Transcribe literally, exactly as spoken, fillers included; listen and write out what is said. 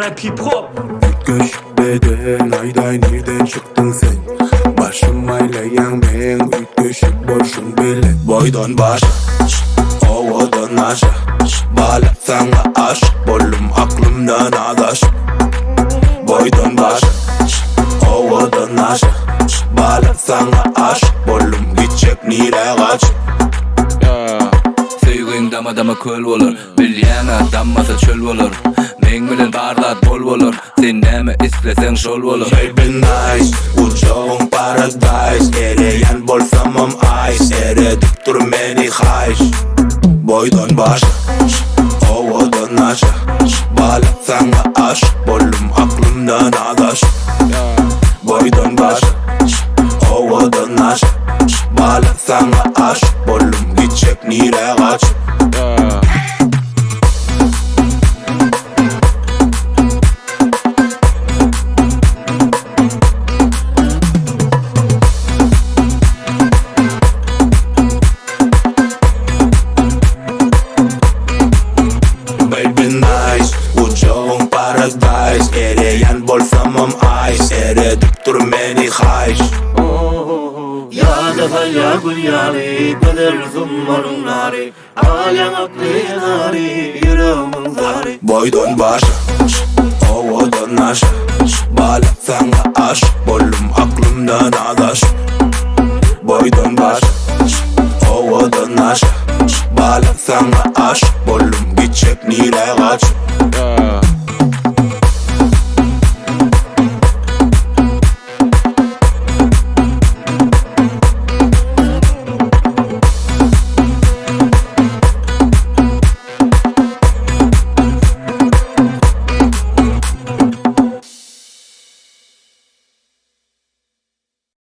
rap hip hop. Göçmeden ayday nereden çıktın sen? Başım aylayan ben ütköşüp boşun bile. Boydan başa, ovadan aşa, bağla sana aşık bollum aklımdan adaş. Boydan başa, ovadan aşa, bağla sana aşık bollum gidecek nire kaç. Sevgin dama dama köl olur, bilyana dammasa çöl olur. Men bilen bardat bol olur, sen neme istesen şol olur. Baby nice, uçağın paradise, ereyen bolsamam ice, eredip dur beni hayş. Boydan başa, ovadan aşa, bağla sana aşık bollum aklımdan adaş. Boydan başa, ovadan aşa, bağla sana aşık bollum gidecek nire kaç. Baby nice, uçağın paradise, ereyen bolsamam ice, eredip dur beni hayş. Ya defa ya gül yari, kader zummarın nari, alem aklı nari, yüreğimin zari. Boydan başa, ovadan aşa, bağla sana aşık bollum aklımdan adaş. Boydan başa, ovadan aşa, bağla sana aşık bollum gidecek nire kaç.